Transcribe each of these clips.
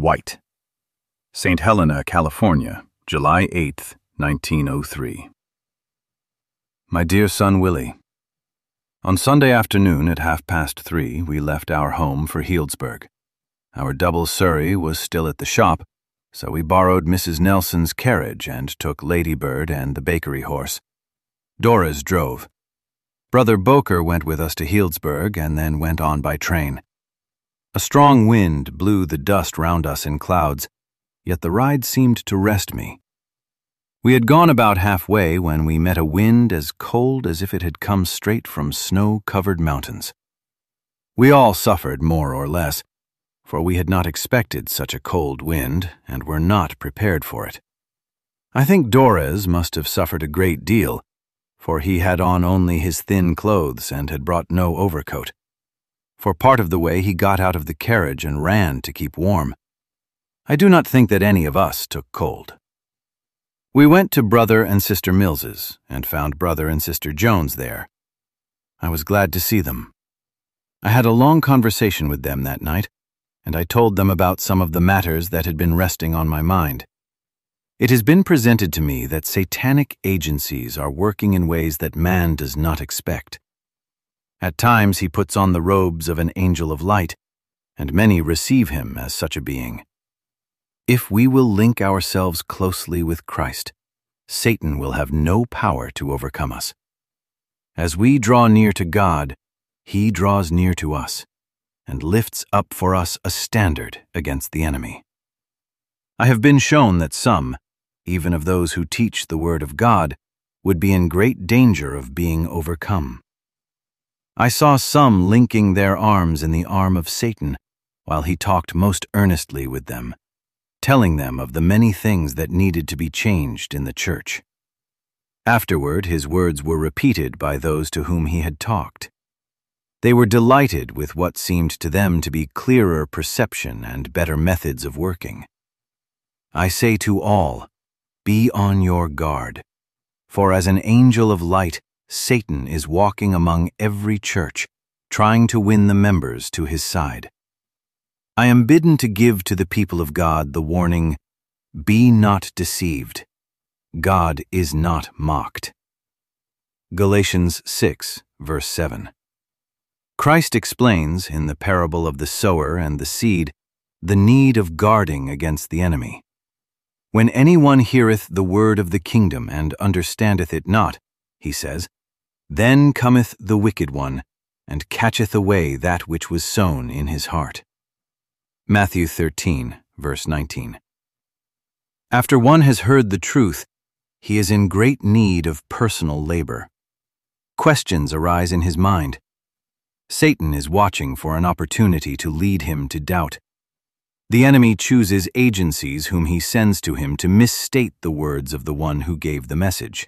White. St. Helena, California, July 8, 1903. My dear son Willie, on Sunday afternoon at 3:30 we left our home for Healdsburg. Our double surrey was still at the shop, so we borrowed Mrs. Nelson's carriage and took Ladybird and the bakery horse. Doris drove. Brother Boker went with us to Healdsburg and then went on by train. A strong wind blew the dust round us in clouds, yet the ride seemed to rest me. We had gone about halfway when we met a wind as cold as if it had come straight from snow-covered mountains. We all suffered more or less, for we had not expected such a cold wind and were not prepared for it. I think Dorez must have suffered a great deal, for he had on only his thin clothes and had brought no overcoat. For part of the way he got out of the carriage and ran to keep warm. I do not think that any of us took cold. We went to Brother and Sister Mills's and found Brother and Sister Jones there. I was glad to see them. I had a long conversation with them that night, and I told them about some of the matters that had been resting on my mind. It has been presented to me that satanic agencies are working in ways that man does not expect. At times he puts on the robes of an angel of light, and many receive him as such a being. If we will link ourselves closely with Christ, Satan will have no power to overcome us. As we draw near to God, he draws near to us, and lifts up for us a standard against the enemy. I have been shown that some, even of those who teach the word of God, would be in great danger of being overcome. I saw some linking their arms in the arm of Satan while he talked most earnestly with them, telling them of the many things that needed to be changed in the church. Afterward, his words were repeated by those to whom he had talked. They were delighted with what seemed to them to be clearer perception and better methods of working. I say to all, be on your guard, for as an angel of light, Satan is walking among every church, trying to win the members to his side. I am bidden to give to the people of God the warning, be not deceived. God is not mocked. Galatians 6, verse 7. Christ explains, in the parable of the sower and the seed, the need of guarding against the enemy. When anyone heareth the word of the kingdom and understandeth it not, he says, then cometh the wicked one, and catcheth away that which was sown in his heart. Matthew 13, verse 19. After one has heard the truth, he is in great need of personal labor. Questions arise in his mind. Satan is watching for an opportunity to lead him to doubt. The enemy chooses agencies whom he sends to him to misstate the words of the one who gave the message.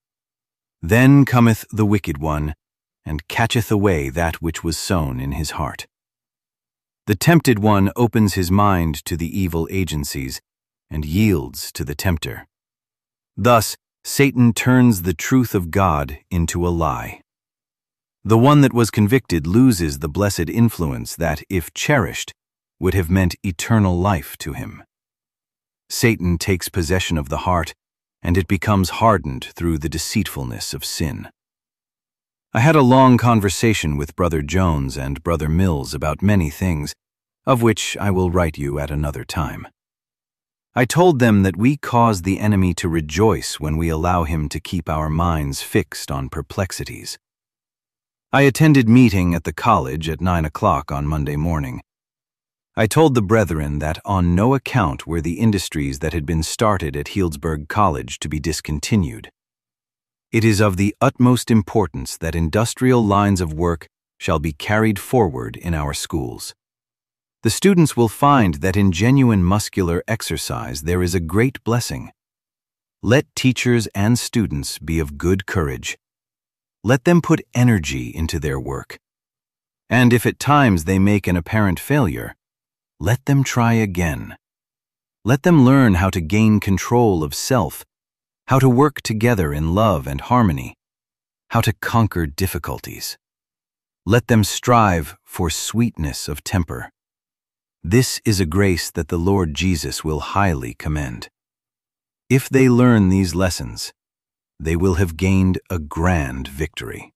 Then cometh the wicked one, and catcheth away that which was sown in his heart. The tempted one opens his mind to the evil agencies, and yields to the tempter. Thus, Satan turns the truth of God into a lie. The one that was convicted loses the blessed influence that, if cherished, would have meant eternal life to him. Satan takes possession of the heart, and it becomes hardened through the deceitfulness of sin. I had a long conversation with Brother Jones and Brother Mills about many things, of which I will write you at another time. I told them that we cause the enemy to rejoice when we allow him to keep our minds fixed on perplexities. I attended meeting at the college at 9 o'clock on Monday morning. I told the brethren that on no account were the industries that had been started at Healdsburg College to be discontinued. It is of the utmost importance that industrial lines of work shall be carried forward in our schools. The students will find that in genuine muscular exercise there is a great blessing. Let teachers and students be of good courage. Let them put energy into their work. And if at times they make an apparent failure, let them try again. Let them learn how to gain control of self, how to work together in love and harmony, how to conquer difficulties. Let them strive for sweetness of temper. This is a grace that the Lord Jesus will highly commend. If they learn these lessons, they will have gained a grand victory.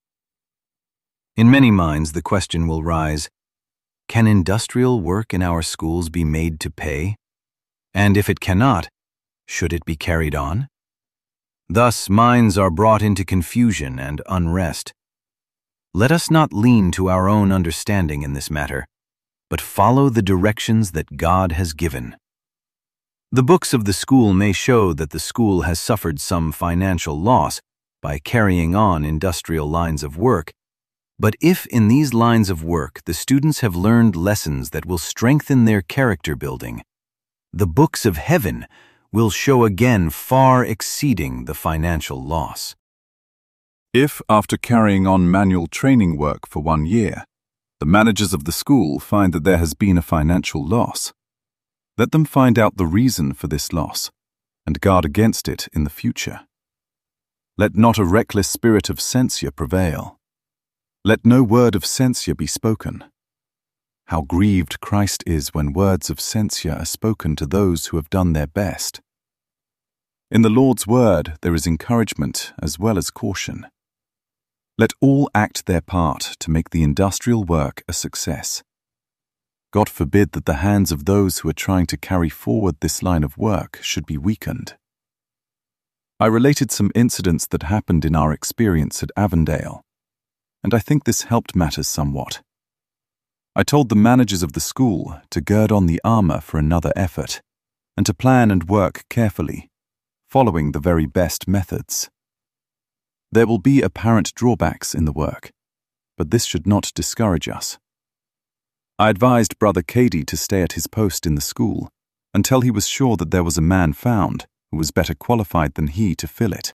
In many minds, the question will rise, can industrial work in our schools be made to pay? And if it cannot, should it be carried on? Thus, minds are brought into confusion and unrest. Let us not lean to our own understanding in this matter, but follow the directions that God has given. The books of the school may show that the school has suffered some financial loss by carrying on industrial lines of work, but if in these lines of work the students have learned lessons that will strengthen their character building, the books of heaven will show again far exceeding the financial loss. If, after carrying on manual training work for 1 year, the managers of the school find that there has been a financial loss, let them find out the reason for this loss and guard against it in the future. Let not a reckless spirit of censure prevail. Let no word of censure be spoken. How grieved Christ is when words of censure are spoken to those who have done their best. In the Lord's word there is encouragement as well as caution. Let all act their part to make the industrial work a success. God forbid that the hands of those who are trying to carry forward this line of work should be weakened. I related some incidents that happened in our experience at Avondale, and I think this helped matters somewhat. I told the managers of the school to gird on the armor for another effort, and to plan and work carefully, following the very best methods. There will be apparent drawbacks in the work, but this should not discourage us. I advised Brother Cady to stay at his post in the school until he was sure that there was a man found who was better qualified than he to fill it.